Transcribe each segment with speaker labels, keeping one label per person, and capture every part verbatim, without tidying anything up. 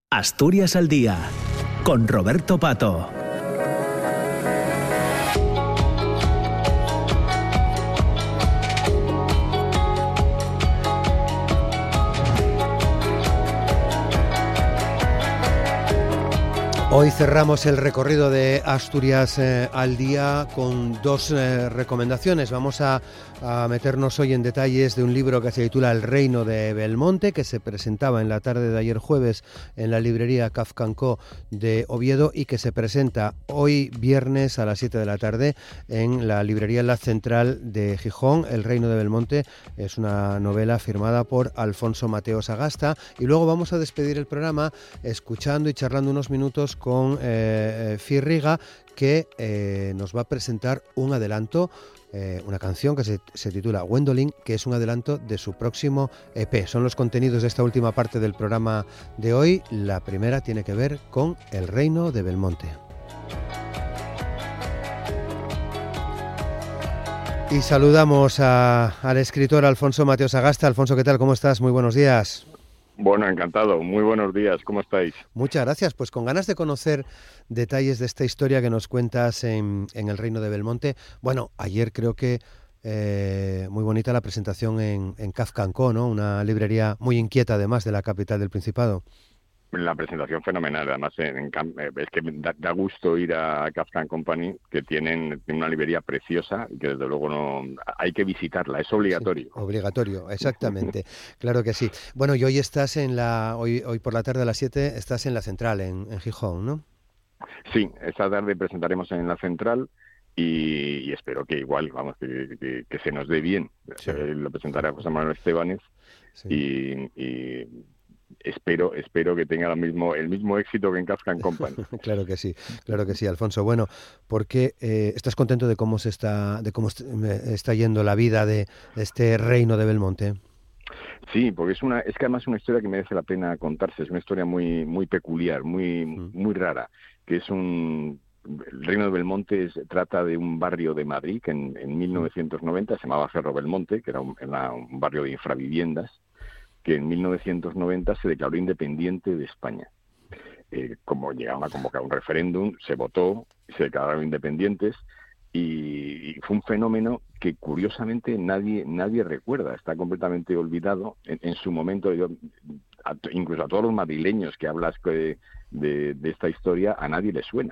Speaker 1: Asturias al día, con Roberto Pato.
Speaker 2: Hoy cerramos el recorrido de Asturias eh, al día con dos eh, recomendaciones. Vamos a, a meternos hoy en detalles de un libro que se titula El reino de Belmonte, que se presentaba en la tarde de ayer jueves en la librería Kafka&Co de Oviedo y que se presenta hoy viernes a las siete de la tarde en la librería La Central de Gijón. El reino de Belmonte es una novela firmada por Alfonso Mateo Sagasta y luego vamos a despedir el programa escuchando y charlando unos minutos con eh, Firriga, que eh, nos va a presentar un adelanto, eh, una canción que se, se titula Gwendolyn, que es un adelanto de su próximo E P. Son los contenidos de esta última parte del programa de hoy. La primera tiene que ver con El reino de Belmonte. Y saludamos a, al escritor Alfonso Mateo Sagasta. Alfonso, ¿qué tal? ¿Cómo estás? Muy buenos días.
Speaker 3: Bueno, encantado. Muy buenos días. ¿Cómo estáis?
Speaker 2: Muchas gracias. Pues con ganas de conocer detalles de esta historia que nos cuentas en, en El reino de Belmonte. Bueno, ayer creo que eh, muy bonita la presentación en, en Kafka&Co, ¿no? Una librería muy inquieta además de la capital del Principado.
Speaker 3: La presentación fenomenal, además en, en, es que da, da gusto ir a Kafka and Company, que tienen, tienen una librería preciosa y que desde luego no hay que visitarla, es obligatorio.
Speaker 2: Sí, obligatorio, exactamente, claro que sí. Bueno, y hoy estás en la, hoy, hoy por la tarde a las siete estás en la Central, en, en Gijón, ¿no?
Speaker 3: Sí, esta tarde presentaremos en la Central y, y espero que igual, vamos, que, que, que se nos dé bien. Sí. Eh, lo presentará José Manuel Estebanes sí. y... y Espero, espero que tenga el mismo, el mismo éxito que en Kafka and Company.
Speaker 2: Claro que sí, claro que sí, Alfonso. Bueno, porque eh, estás contento de cómo se está, de cómo está yendo la vida de este reino de Belmonte.
Speaker 3: Sí, porque es una, es que además es una historia que merece la pena contarse. Es una historia muy, muy peculiar, muy, mm. muy rara. Que es un El reino de Belmonte es, trata de un barrio de Madrid que en, en mil novecientos noventa se llamaba Cerro Belmonte, que era un, era un barrio de infraviviendas, que en mil novecientos noventa se declaró independiente de España. Eh, como llegaron a convocar un referéndum, se votó, se declararon independientes y, y fue un fenómeno que curiosamente nadie nadie recuerda, está completamente olvidado. En, en su momento, yo, a, incluso a todos los madrileños que hablas de, de, de esta historia, a nadie le suena.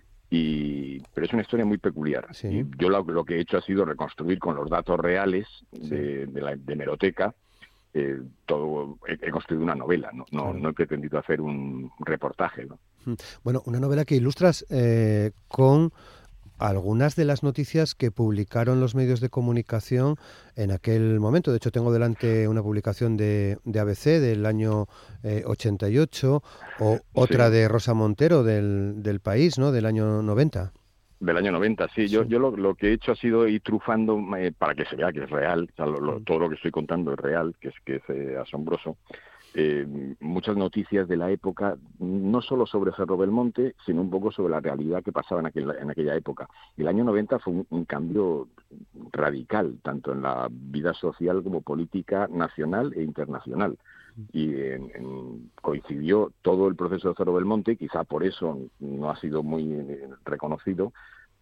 Speaker 3: Y, pero es una historia muy peculiar. Sí. Y yo lo, lo que he hecho ha sido reconstruir con los datos reales sí. de, de la de hemeroteca. Eh, todo he, he construido una novela, no, no, claro. no he pretendido hacer un reportaje, ¿no?
Speaker 2: Bueno, una novela que ilustras eh, con algunas de las noticias que publicaron los medios de comunicación en aquel momento. De hecho, tengo delante una publicación de, de A B C del año eh, ochenta y ocho o otra sí. de Rosa Montero del, del País, ¿no? Del año noventa.
Speaker 3: Del año noventa, sí. Yo, sí. yo lo, lo que he hecho ha sido ir trufando eh, para que se vea que es real. O sea, lo, lo, todo lo que estoy contando es real, que es que es eh, asombroso. Eh, muchas noticias de la época, no solo sobre Cerro Belmonte, sino un poco sobre la realidad que pasaba en, aquel, en aquella época. El año noventa fue un, un cambio radical, tanto en la vida social como política nacional e internacional. Y en, en, coincidió todo el proceso de Cerro Belmonte, quizá por eso no ha sido muy eh, reconocido,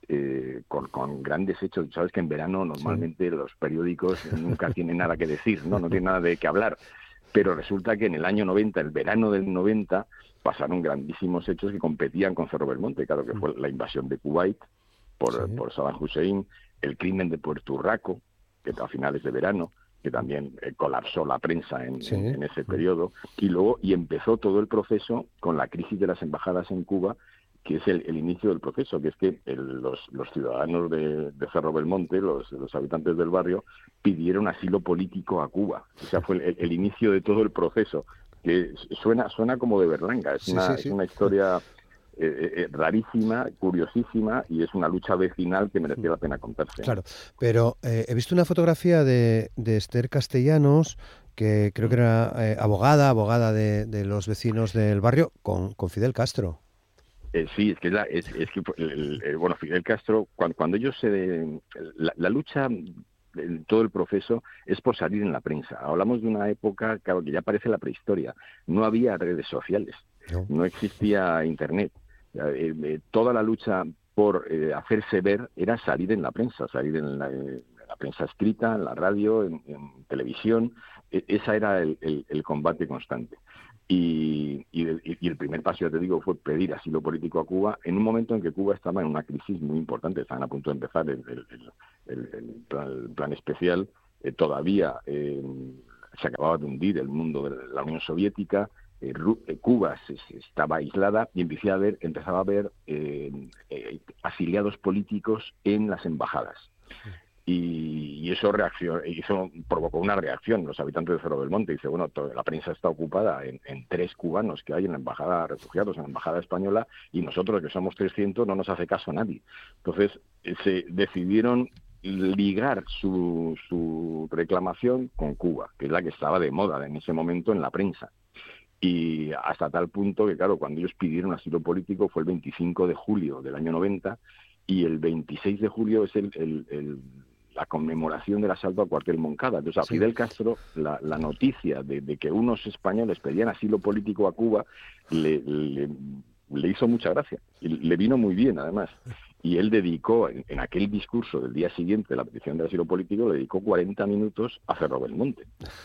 Speaker 3: eh, con, con grandes hechos. Sabes que en verano normalmente sí. los periódicos nunca tienen nada que decir, no, no tienen nada de qué hablar. Pero resulta que en el año noventa, el verano del noventa, pasaron grandísimos hechos que competían con Cerro Belmonte. Claro que fue la invasión de Kuwait por, sí. por Saddam Hussein, el crimen de Puerto Urraco, que a finales de verano, que también eh, colapsó la prensa en, sí. en, en ese periodo, y luego y empezó todo el proceso con la crisis de las embajadas en Cuba, que es el, el inicio del proceso, que es que el, los, los ciudadanos de, de Cerro Belmonte, los, los habitantes del barrio, pidieron asilo político a Cuba. O sea, fue el, el inicio de todo el proceso, que suena suena como de Berlanga, es, sí, una, sí, sí. es una historia... Eh, eh, rarísima, curiosísima, y es una lucha vecinal que merecía la pena contarse.
Speaker 2: Claro, pero eh, he visto una fotografía de, de Esther Castellanos, que creo que era eh, abogada, abogada de, de los vecinos del barrio, con, con Fidel Castro.
Speaker 3: Eh, sí, es que, la, es, es que el, el, bueno, Fidel Castro, cuando, cuando ellos se... La, la lucha... todo el proceso es por salir en la prensa. Hablamos de una época, claro, que ya parece la prehistoria. No había redes sociales. no, no existía Internet. Eh, eh, toda la lucha por eh, hacerse ver era salir en la prensa, salir en la, en la prensa escrita, en la radio, en, en televisión. E- esa era el, el, el combate constante. Y, y, y el primer paso, ya te digo, fue pedir asilo político a Cuba en un momento en que Cuba estaba en una crisis muy importante. Estaban a punto de empezar el, el, el, el, plan, el plan especial. Eh, todavía eh, se acababa de hundir el mundo de la Unión Soviética. Eh, Cuba se, se estaba aislada y empecé a ver, empezaba a ver eh, eh, afiliados políticos en las embajadas. Y, y eso reacción, eso provocó una reacción. Los habitantes de Cerro del Monte dice, bueno, toda la prensa está ocupada en, en tres cubanos que hay en la embajada de refugiados, en la embajada española, y nosotros, que somos trescientos, no nos hace caso a nadie. Entonces se decidieron ligar su, su reclamación con Cuba, que es la que estaba de moda en ese momento en la prensa. Y hasta tal punto que, claro, cuando ellos pidieron asilo político fue el veinticinco de julio del año noventa, y el veintiséis de julio es el, el, el, la conmemoración del asalto al cuartel Moncada. Entonces, a sí. Fidel Castro, la, la noticia de, de que unos españoles pedían asilo político a Cuba le, le, le hizo mucha gracia. Y le vino muy bien, además. Y él dedicó, en, en aquel discurso del día siguiente de la petición de asilo político, le dedicó cuarenta minutos a Cerro del Monte.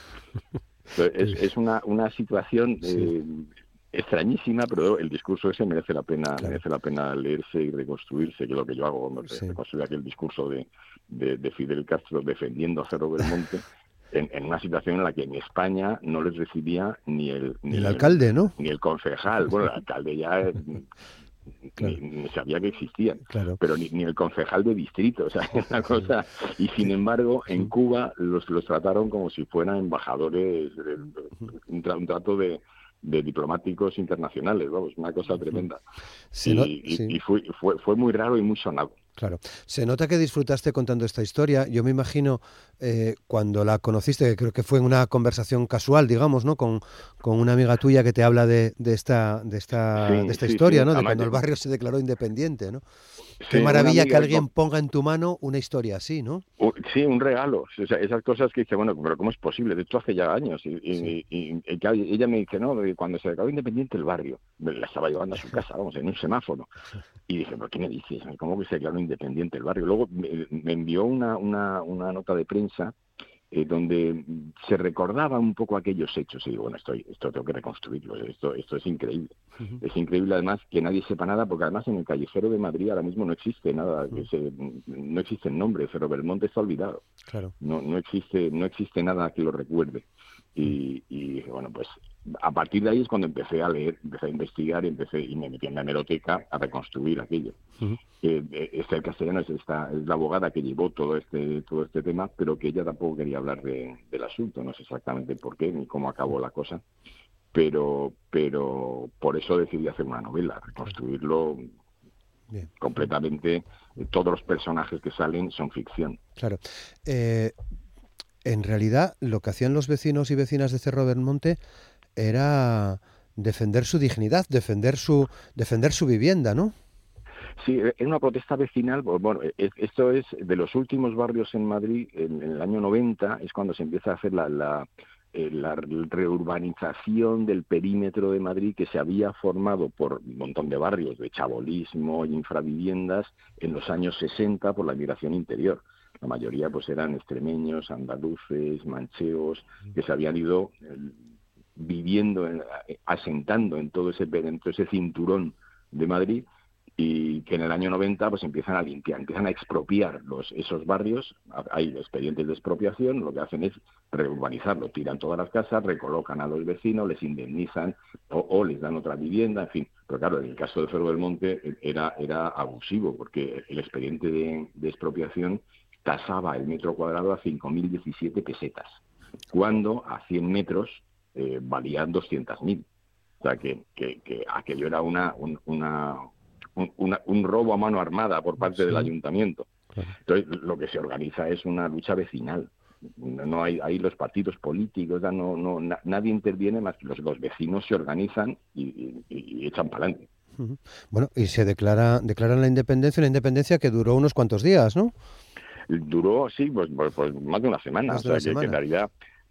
Speaker 3: Entonces, es, es una, una situación eh, sí. extrañísima, pero el discurso ese merece la pena claro. merece la pena leerse y reconstruirse, que es lo que yo hago cuando sí. reconstruyo aquel discurso de, de, de Fidel Castro defendiendo a Cerro del Monte, en, en una situación en la que en España no les recibía ni el,
Speaker 2: ni el, el alcalde, ¿no?
Speaker 3: Ni el concejal. Bueno, el alcalde ya... Claro. Ni, ni sabía que existían, claro. pero ni, ni el concejal de distrito, o sea, una cosa. Y sin embargo, en Cuba los, los trataron como si fueran embajadores, un, tra, un trato de, de diplomáticos internacionales, vamos, una cosa tremenda. Sí, y, no, sí. y, y fue, fue, fue muy raro y muy sonado.
Speaker 2: Claro. Se nota que disfrutaste contando esta historia. Yo me imagino eh, cuando la conociste, que creo que fue en una conversación casual, digamos, ¿no? Con, con una amiga tuya que te habla de, de esta, de esta, sí, de esta sí, historia, sí. ¿no? De cuando el barrio se declaró independiente, ¿no? Sí, qué maravilla que alguien ponga en tu mano una historia así, ¿no?
Speaker 3: Sí, un regalo. O sea, esas cosas que dice, bueno, pero ¿cómo es posible? De hecho, hace ya años. Y, sí. y, y, y ella me dice, no, cuando se declaró independiente el barrio, la estaba llevando a su casa, vamos, en un semáforo. Y dije, ¿pero qué me dices? ¿Cómo que se declaró independiente el barrio? Luego me, me envió una, una, una nota de prensa eh, donde se recordaba un poco aquellos hechos. Y digo, bueno, esto, esto tengo que reconstruirlo, esto, esto es increíble. Uh-huh. Es increíble además que nadie sepa nada, porque además en el callejero de Madrid ahora mismo no existe nada, uh-huh. que se, no existe el nombre, Cerro del Monte está olvidado. Claro. No, no existe, no existe nada que lo recuerde. Y, y dije, bueno, pues a partir de ahí es cuando empecé a leer, empecé a investigar y empecé y me metí en la hemeroteca a reconstruir aquello. Uh-huh. Eh, Esther Castellano es, esta, es la abogada que llevó todo este todo este tema, pero que ella tampoco quería hablar de, del asunto, no sé exactamente por qué ni cómo acabó la cosa, pero pero por eso decidí hacer una novela, reconstruirlo Bien. completamente. Todos los personajes que salen son ficción.
Speaker 2: Claro. Eh... En realidad, lo que hacían los vecinos y vecinas de Cerro del Monte era defender su dignidad, defender su defender su vivienda, ¿no?
Speaker 3: Sí, es una protesta vecinal. Bueno, esto es de los últimos barrios en Madrid, en el año noventa, es cuando se empieza a hacer la, la, la reurbanización del perímetro de Madrid, que se había formado por un montón de barrios de chabolismo y infraviviendas en los años sesenta por la migración interior. La mayoría pues eran extremeños, andaluces, mancheos, que se habían ido eh, viviendo, en, asentando en todo ese en todo ese cinturón de Madrid, y que en el año noventa pues empiezan a limpiar, empiezan a expropiar los, esos barrios. Hay expedientes de expropiación, lo que hacen es reurbanizarlo, tiran todas las casas, recolocan a los vecinos, les indemnizan o, o les dan otra vivienda, en fin. Pero claro, en el caso de Cerro del Monte era, era abusivo, porque el expediente de, de expropiación tasaba el metro cuadrado a cinco mil diecisiete pesetas, cuando a cien metros eh, valían doscientas mil. O sea, que, que, que aquello era una, un, una, un, una, un robo a mano armada por parte sí. del ayuntamiento. Claro. Entonces, lo que se organiza es una lucha vecinal. No hay, hay los partidos políticos, no, no, na, nadie interviene más que los, los vecinos se organizan y, y, y echan para adelante.
Speaker 2: Uh-huh. Bueno, y se declara, declaran la independencia, una independencia que duró unos cuantos días, ¿no?
Speaker 3: Duró, sí, pues, pues, pues más de una semana.
Speaker 2: Más de
Speaker 3: o sea,
Speaker 2: una
Speaker 3: que,
Speaker 2: semana.
Speaker 3: que en realidad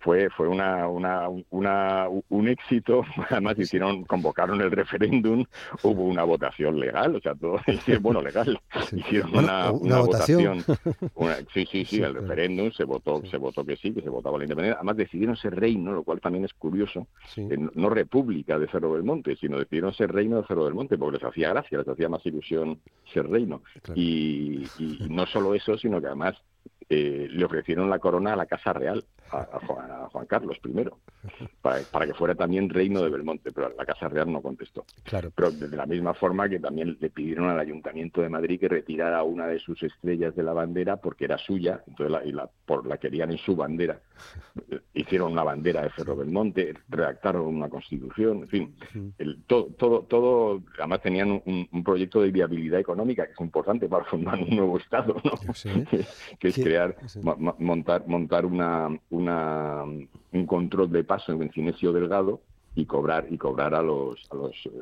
Speaker 3: Fue fue una, una, una un éxito. Además hicieron convocaron el referéndum, hubo una votación legal, o sea, todo bueno, legal.
Speaker 2: Sí.
Speaker 3: Hicieron
Speaker 2: Bueno,
Speaker 3: una,
Speaker 2: una
Speaker 3: una
Speaker 2: votación.
Speaker 3: votación. Una, sí, sí, sí,
Speaker 2: Sí,
Speaker 3: el
Speaker 2: claro.
Speaker 3: referéndum se votó,
Speaker 2: Sí.
Speaker 3: se votó que sí, que se votaba la independencia. Además decidieron ser reino, lo cual también es curioso.
Speaker 2: Sí.
Speaker 3: Eh, no, no república de Cerro del Monte, sino decidieron ser reino de Cerro del Monte, porque les hacía gracia, les hacía más ilusión ser reino.
Speaker 2: Claro.
Speaker 3: Y, y no solo eso, sino que además eh, le ofrecieron la corona a la Casa Real, a, a, Juan, a Juan Carlos primero, para, para que fuera también reino de Belmonte, pero la Casa Real no contestó.
Speaker 2: Claro.
Speaker 3: Pero de la misma forma que también le pidieron al Ayuntamiento de Madrid que retirara una de sus estrellas de la bandera porque era suya, entonces la, y la, por, la querían en su bandera. Hicieron una bandera de Cerro Belmonte, redactaron una constitución, en fin, el, todo, todo, todo, además tenían un, un proyecto de viabilidad económica que es importante para fundar un nuevo Estado, ¿no?
Speaker 2: Sí.
Speaker 3: Que es
Speaker 2: Sí.
Speaker 3: crear,
Speaker 2: Sí.
Speaker 3: ma, montar, montar una, una, un control de paso en Cinesio Delgado y cobrar y cobrar a los, a los eh,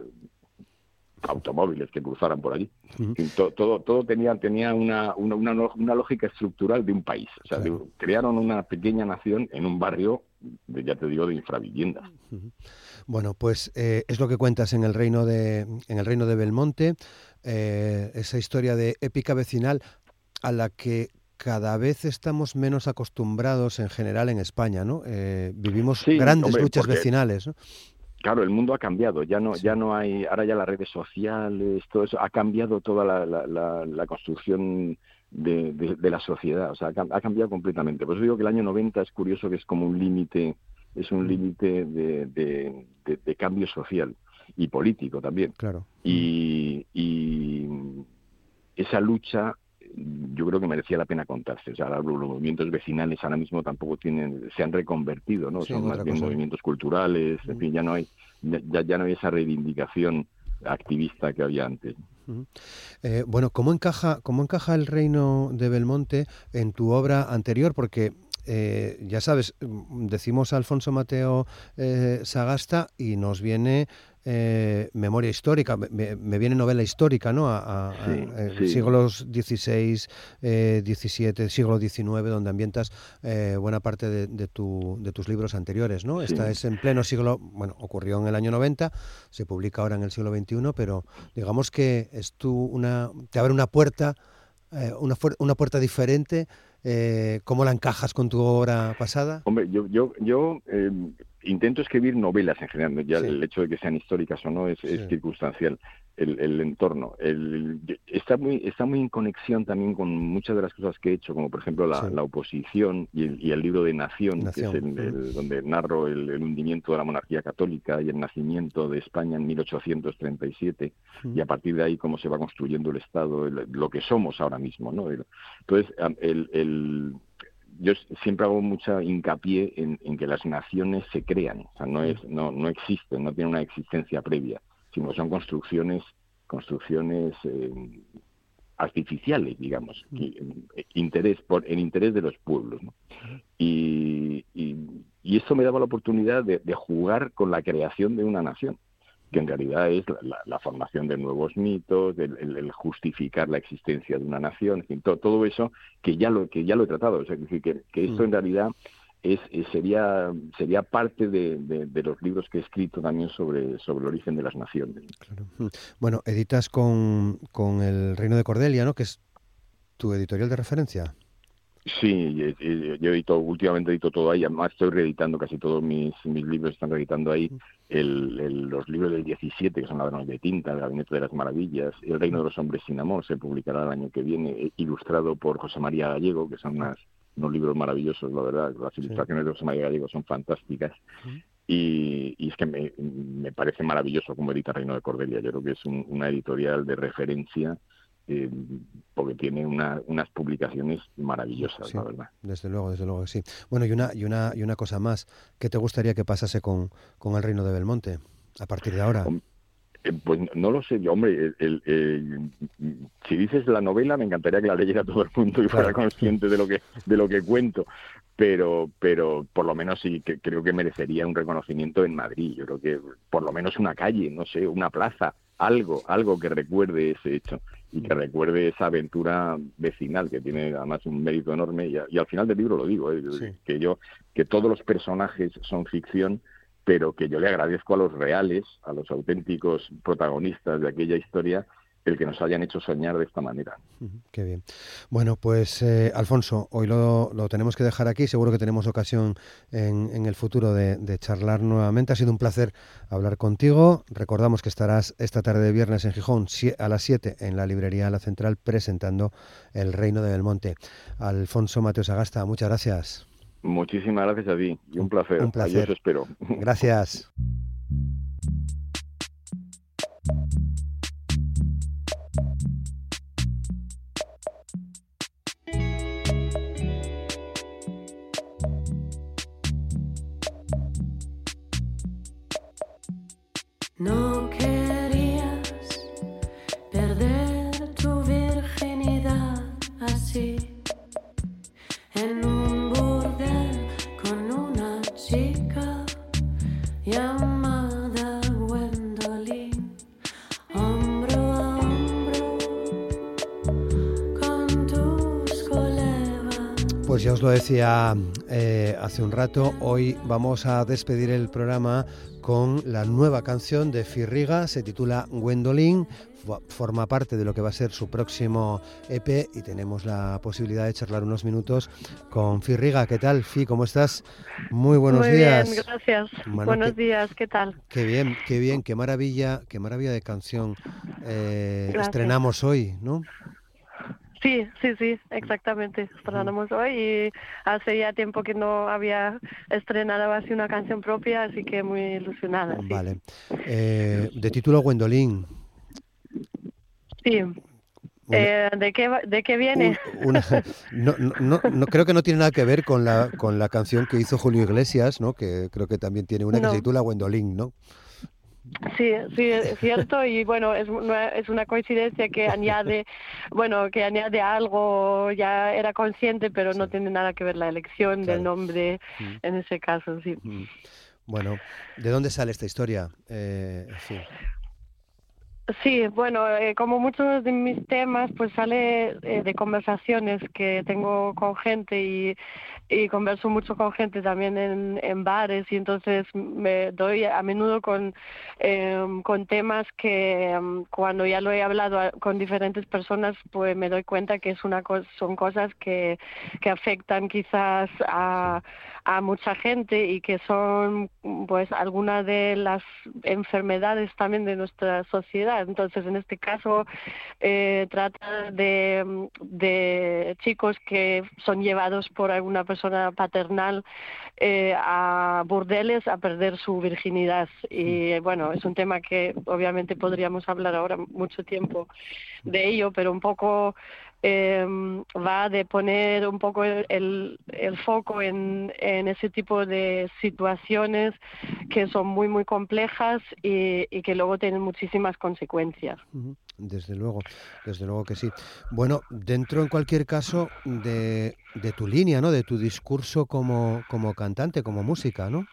Speaker 3: automóviles que cruzaran por allí.
Speaker 2: Uh-huh.
Speaker 3: todo, todo todo tenía tenía una, una, una, una lógica estructural de un país. O sea,
Speaker 2: Claro.
Speaker 3: de, crearon una pequeña nación en un barrio, de, ya te digo, de infravivienda.
Speaker 2: Uh-huh. Bueno, pues eh, es lo que cuentas en el reino de en el reino de Belmonte, eh, esa historia de épica vecinal a la que cada vez estamos menos acostumbrados en general en España, ¿no? Eh, vivimos
Speaker 3: sí,
Speaker 2: grandes
Speaker 3: hombre,
Speaker 2: luchas
Speaker 3: porque...
Speaker 2: vecinales, ¿no?
Speaker 3: Claro, el mundo ha cambiado, ya no,
Speaker 2: Sí.
Speaker 3: ya no hay, ahora ya las redes sociales, todo eso, ha cambiado toda la, la, la, la construcción de, de, de la sociedad, o sea, ha, ha cambiado completamente. Por eso digo que el año noventa es curioso, que es como un límite, es un límite de, de, de, de cambio social y político también.
Speaker 2: Claro.
Speaker 3: Y, y esa lucha yo creo que merecía la pena contarse. O sea, los movimientos vecinales ahora mismo tampoco tienen, se han reconvertido, ¿no?
Speaker 2: Sí,
Speaker 3: Son más bien
Speaker 2: cosa.
Speaker 3: movimientos culturales, en fin, ya no hay, ya, ya no hay esa reivindicación activista que había antes.
Speaker 2: Uh-huh. Eh, bueno, ¿cómo encaja, cómo encaja el reino de Belmonte en tu obra anterior? Porque eh, ya sabes, decimos Alfonso Mateo eh, Sagasta y nos viene eh, memoria histórica, me, me viene novela histórica, ¿no? A, a,
Speaker 3: sí,
Speaker 2: a
Speaker 3: sí.
Speaker 2: siglos dieciséis, eh, diecisiete, siglo diecinueve, donde ambientas eh, buena parte de, de, tu, de tus libros anteriores, ¿no?
Speaker 3: Sí.
Speaker 2: Esta es en pleno siglo, bueno, ocurrió en el año noventa, se publica ahora en el siglo veintiuno, pero digamos que es tú una, te abre una puerta, eh, una, una puerta diferente. Eh, ¿Cómo la encajas con tu obra pasada?
Speaker 3: Hombre, yo yo yo eh, intento escribir novelas en general. Ya sí. El hecho de que sean históricas o no es, sí. es circunstancial. El, el entorno el, está muy está muy en conexión también con muchas de las cosas que he hecho, como por ejemplo la, sí. la oposición y el, y el libro de Nación, Nación. que es el, el, donde narro el, el hundimiento de la monarquía católica y el nacimiento de España en mil ochocientos treinta y siete, uh-huh. y a partir de ahí cómo se va construyendo el Estado, el, lo que somos ahora mismo, ¿no? Entonces, el, el yo siempre hago mucha hincapié en, en que las naciones se crean, o sea, no es no no existen, no tienen una existencia previa, sino son construcciones construcciones eh, artificiales, digamos, en, interés por en interés de los pueblos, ¿no? Y, y, y esto me daba la oportunidad de, de jugar con la creación de una nación, que en realidad es la, la, la formación de nuevos mitos, el, el, el justificar la existencia de una nación, en fin, todo, todo eso que ya lo que ya lo he tratado, o sea, que, que, que esto en realidad es, es sería sería parte de, de, de los libros que he escrito también sobre sobre el origen de las naciones.
Speaker 2: Claro. Bueno, editas con, con El Reino de Cordelia, ¿no? Que es tu editorial de referencia.
Speaker 3: Sí, yo edito, últimamente edito todo ahí, además estoy reeditando casi todos mis, mis libros, están reeditando ahí el, el, los libros del diecisiete, que son Ladrones de Tinta, El Gabinete de las Maravillas, El Reino de los Hombres sin Amor, se publicará el año que viene, ilustrado por José María Gallego, que son unas, unos libros maravillosos, la verdad, las ilustraciones de José María Gallego son fantásticas, y, y es que me, me parece maravilloso como edita Reino de Cordelia, yo creo que es un, una editorial de referencia, Eh, porque tiene una, unas publicaciones maravillosas,
Speaker 2: sí,
Speaker 3: la verdad.
Speaker 2: Desde luego, desde luego, sí. Bueno, y una y una y una cosa más, ¿qué te gustaría que pasase con, con el Reino de Belmonte a partir de ahora?
Speaker 3: Eh, pues no lo sé yo, hombre, el, el, el, si dices la novela me encantaría que la leyera todo el mundo y claro. fuera consciente de lo que de lo que cuento, pero pero por lo menos sí que creo que merecería un reconocimiento en Madrid. Yo creo que por lo menos una calle, no sé, una plaza algo, algo que recuerde ese hecho y que recuerde esa aventura vecinal que tiene además un mérito enorme y, a, y al final del libro lo digo, ¿eh? Sí. que yo que todos los personajes son ficción, pero que yo le agradezco a los reales, a los auténticos protagonistas de aquella historia, el que nos hayan hecho soñar de esta manera.
Speaker 2: Qué bien. Bueno, pues eh, Alfonso, hoy lo, lo tenemos que dejar aquí. Seguro que tenemos ocasión en, en el futuro de, de charlar nuevamente. Ha sido un placer hablar contigo. Recordamos que estarás esta tarde de viernes en Gijón a las siete en la librería La Central presentando El Reino de Belmonte. Alfonso Mateo Sagasta, muchas gracias.
Speaker 3: Muchísimas gracias a ti y un placer.
Speaker 2: Un placer.
Speaker 3: Adiós, espero.
Speaker 2: Gracias.
Speaker 4: No querías perder tu virginidad así, en un burdel con una chica llamada Gwendolyn, hombro a hombro con tus colegas.
Speaker 2: Pues ya os lo decía eh, hace un rato, hoy vamos a despedir el programa con la nueva canción de Firriga, se titula Gwendolyn, forma parte de lo que va a ser su próximo E P y tenemos la posibilidad de charlar unos minutos con Firriga. ¿Qué tal, Fi? ¿Cómo estás? Muy buenos
Speaker 5: Muy
Speaker 2: días.
Speaker 5: Muy bien, gracias.
Speaker 2: Bueno,
Speaker 5: buenos
Speaker 2: qué,
Speaker 5: días, ¿qué tal?
Speaker 2: Qué bien, qué bien, qué maravilla, qué maravilla de canción eh, estrenamos hoy, ¿no?
Speaker 5: Sí, sí, sí, exactamente. Estrenamos hoy y hace ya tiempo que no había estrenado así una canción propia, así que muy ilusionada. Sí.
Speaker 2: Vale. Eh, de título Gwendolyn.
Speaker 5: Sí. Eh, ¿de qué de qué viene?
Speaker 2: Un, una, no, no, no, creo que no tiene nada que ver con la con la canción que hizo Julio Iglesias, ¿no? Que creo que también tiene una no. que se titula Gwendolyn, ¿no?
Speaker 5: Sí, sí, es cierto, y bueno, es una, es una coincidencia que añade, bueno, que añade algo, ya era consciente, pero sí. no tiene nada que ver la elección claro. del nombre mm. en ese caso, sí.
Speaker 2: Mm. Bueno, ¿de dónde sale esta historia? Eh, en fin.
Speaker 5: Sí, bueno, eh, como muchos de mis temas, pues sale eh, de conversaciones que tengo con gente y, y converso mucho con gente también en, en bares y entonces me doy a menudo con, eh, con temas que um, cuando ya lo he hablado a, con diferentes personas, pues me doy cuenta que es una co- son cosas que, que afectan quizás a, a mucha gente y que son pues algunas de las enfermedades también de nuestra sociedad. Entonces, en este caso, eh, trata de, de chicos que son llevados por alguna persona paternal eh, a burdeles a perder su virginidad. Y bueno, es un tema que obviamente podríamos hablar ahora mucho tiempo de ello, pero un poco eh, va de poner un poco el, el, el foco en, en ese tipo de situaciones que son muy, muy complejas y, y que luego tienen muchísimas consecuencias.
Speaker 2: Desde luego, desde luego que sí. Bueno, dentro en cualquier caso de, de tu línea, ¿no? De tu discurso como, como cantante, como música, ¿no?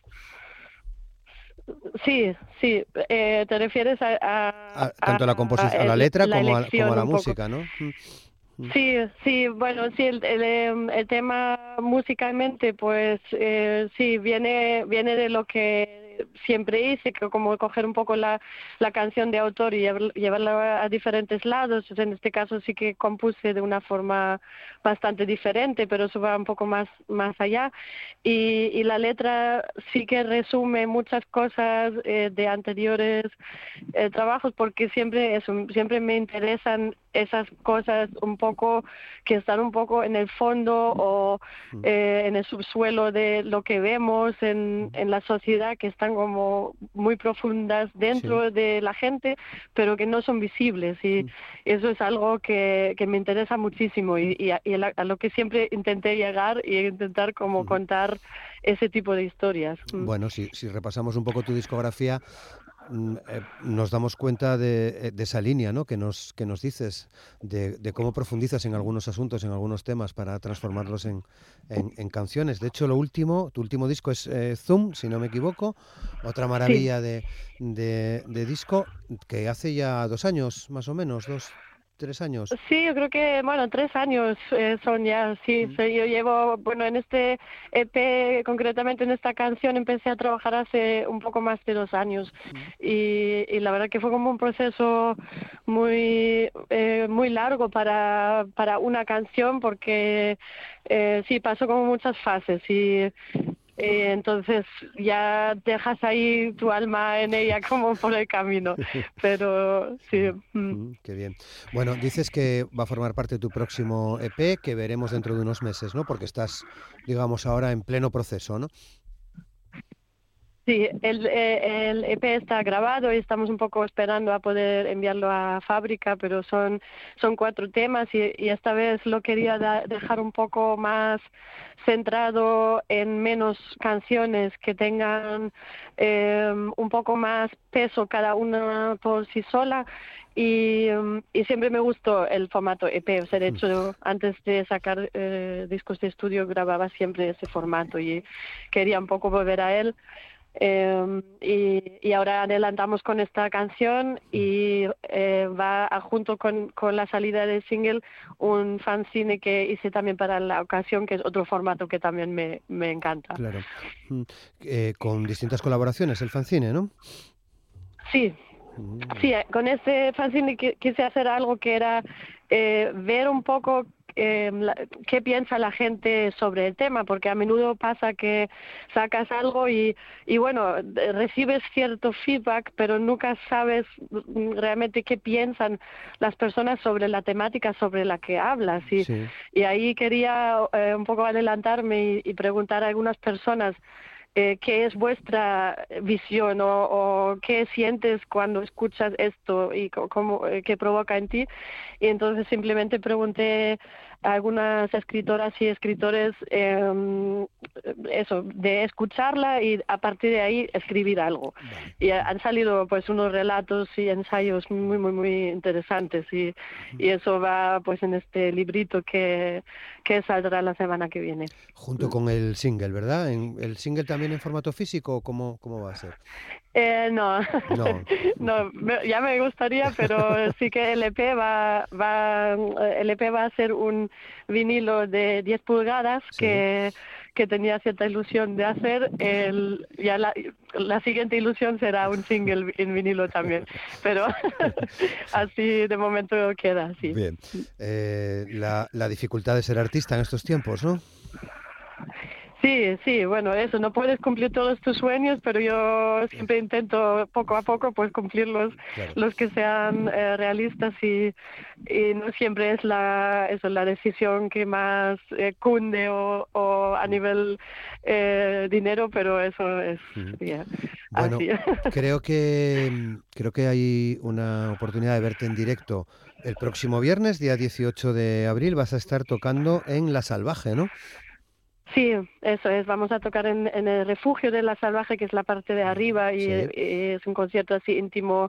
Speaker 5: Sí, sí. Eh, ¿te refieres a, a,
Speaker 2: a tanto a la composición, a la letra
Speaker 5: la
Speaker 2: como, a, como a la música,
Speaker 5: poco.
Speaker 2: ¿no?
Speaker 5: Sí, sí, bueno, sí, el, el, el tema musicalmente, pues eh, sí, viene viene de lo que siempre hice, que como coger un poco la, la canción de autor y llevarla a diferentes lados. En este caso sí que compuse de una forma bastante diferente, pero eso va un poco más más allá. Y, y la letra sí que resume muchas cosas eh, de anteriores eh, trabajos, porque siempre eso, siempre me interesan esas cosas un poco que están un poco en el fondo o eh, en el subsuelo de lo que vemos en, en la sociedad, que están como muy profundas dentro sí. de la gente, pero que no son visibles, y sí. eso es algo que, que me interesa muchísimo y, y, a, y a lo que siempre intenté llegar y intentar como contar ese tipo de historias.
Speaker 2: Bueno, si, si repasamos un poco tu discografía, mm, eh, nos damos cuenta de, de esa línea, ¿no? que nos que nos dices, de, de cómo profundizas en algunos asuntos, en algunos temas, para transformarlos en, en, en canciones. De hecho, lo último, tu último disco es eh, Zoom, si no me equivoco, otra
Speaker 5: Sí.
Speaker 2: maravilla de, de, de disco que hace ya dos años, más o menos, dos, tres años.
Speaker 5: Sí, yo creo que, bueno, tres años eh, son ya, sí,
Speaker 2: Mm.
Speaker 5: sí, yo llevo, bueno, en este E P, concretamente en esta canción, empecé a trabajar hace un poco más de dos años
Speaker 2: Mm.
Speaker 5: y, y la verdad que fue como un proceso muy, eh, muy largo para, para una canción porque eh, sí, pasó como muchas fases y eh, entonces ya dejas ahí tu alma en ella como por el camino, pero sí.
Speaker 2: Mm,
Speaker 5: mm.
Speaker 2: mm, qué bien. Bueno, dices que va a formar parte de tu próximo E P, que veremos dentro de unos meses, ¿no? Porque estás, digamos, ahora en pleno proceso, ¿no?
Speaker 5: Sí, el, eh, el E P está grabado y estamos un poco esperando a poder enviarlo a fábrica, pero son, son cuatro temas y, y esta vez lo quería da- dejar un poco más centrado en menos canciones que tengan eh, un poco más peso cada una por sí sola. Y, um, y siempre me gustó el formato E P, o sea, de hecho, antes de sacar eh, discos de estudio grababa siempre ese formato y quería un poco volver a él. Eh, y, y ahora adelantamos con esta canción y eh, va a, junto con, con la salida del single un fanzine que hice también para la ocasión, que es otro formato que también me, me encanta.
Speaker 2: Claro. Mm, eh, con distintas colaboraciones, el fanzine, ¿no?
Speaker 5: Sí,
Speaker 2: Mm,
Speaker 5: sí, eh, con este fanzine qui- quise hacer algo que era eh, ver un poco eh, la- qué piensa la gente sobre el tema, porque a menudo pasa que sacas algo y, y bueno, de- recibes cierto feedback, pero nunca sabes mm, realmente qué piensan las personas sobre la temática sobre la que hablas. Y,
Speaker 2: sí.
Speaker 5: y ahí quería eh, un poco adelantarme y, y preguntar a algunas personas eh, qué es vuestra visión o, o qué sientes cuando escuchas esto y co- cómo, eh, qué provoca en ti. Y entonces simplemente pregunté a algunas escritoras y escritores eh, eso, de escucharla y a partir de ahí escribir algo.
Speaker 2: Vale.
Speaker 5: Y ha- han salido pues unos relatos y ensayos muy, muy, muy interesantes y, y eso va pues en este librito que, que saldrá la semana que viene.
Speaker 2: Junto con el single, ¿verdad? ¿En, el single también en formato físico? ¿Cómo, cómo va a ser?
Speaker 5: Eh, no,
Speaker 2: No.
Speaker 5: no, me- ya me gustaría, pero sí que el E P va, va, el E P va a ser un vinilo de diez pulgadas
Speaker 2: Sí.
Speaker 5: que, que tenía cierta ilusión de hacer. El, ya la, la siguiente ilusión será un single en vinilo también, pero así de momento queda así.
Speaker 2: Bien. Eh, la, la dificultad de ser artista en estos tiempos, ¿no?
Speaker 5: Sí, sí, bueno, eso, no puedes cumplir todos tus sueños, pero yo siempre intento poco a poco pues cumplir los,
Speaker 2: Claro.
Speaker 5: los que sean eh, realistas y, y no siempre es la, eso, la decisión que más eh, cunde o, o a nivel eh, dinero, pero eso es
Speaker 2: Ujú.
Speaker 5: yeah,
Speaker 2: Bueno,
Speaker 5: así.
Speaker 2: creo que mm, creo que hay una oportunidad de verte en directo el próximo viernes, día dieciocho de abril. Vas a estar tocando en La Salvaje, ¿no?
Speaker 5: Sí, eso es. Vamos a tocar en, en el Refugio de la Salvaje, que es la parte de arriba, y,
Speaker 2: Sí.
Speaker 5: eh, es un concierto así íntimo.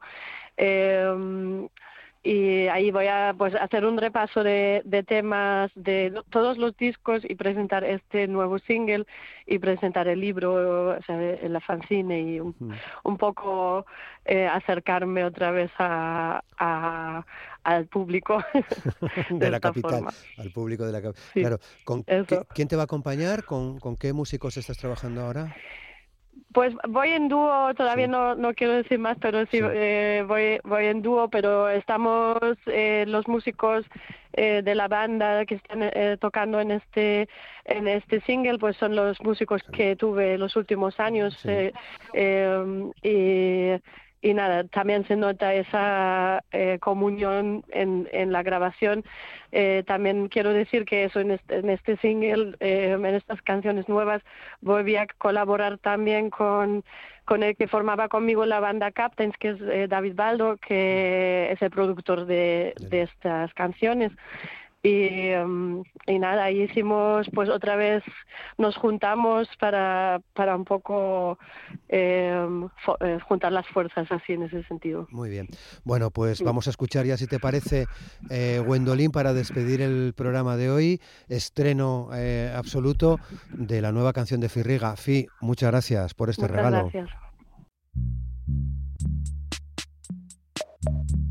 Speaker 5: eh, y ahí voy a pues hacer un repaso de, de temas de lo- todos los discos y presentar este nuevo single y presentar el libro, o sea, en la fanzine y un,
Speaker 2: Mm.
Speaker 5: un poco eh, acercarme otra vez a, a- al público
Speaker 2: De
Speaker 5: de
Speaker 2: la
Speaker 5: esta
Speaker 2: capital,
Speaker 5: forma.
Speaker 2: al público de la capital.
Speaker 5: Sí,
Speaker 2: Claro, ¿con qué-
Speaker 5: eso.
Speaker 2: quién te va a acompañar? ¿Con, con qué músicos estás trabajando ahora?
Speaker 5: Pues voy en dúo, todavía
Speaker 2: Sí,
Speaker 5: no, no quiero decir más, pero sí,
Speaker 2: sí.
Speaker 5: eh, voy, voy en dúo, pero estamos eh, los músicos eh, de la banda que están eh, tocando en este en este single, pues son los músicos que tuve los últimos años
Speaker 2: Sí.
Speaker 5: eh, eh, y y nada, también se nota esa eh, comunión en, en la grabación. Eh, también quiero decir que eso en este, en este single, eh, en estas canciones nuevas, volví a colaborar también con, con el que formaba conmigo la banda Captains, que es eh, David Baldo, que es el productor de, de estas canciones. Y, um, y nada, ahí hicimos, pues otra vez nos juntamos para, para un poco eh, fo- eh, juntar las fuerzas así en ese sentido.
Speaker 2: Muy bien. Bueno, pues
Speaker 5: Sí.
Speaker 2: vamos a escuchar ya, si te parece, eh, Gwendolyn, para despedir el programa de hoy, estreno eh, absoluto de la nueva canción de Firriga. Fi, muchas gracias por este
Speaker 5: Muchas
Speaker 2: regalo.
Speaker 5: gracias.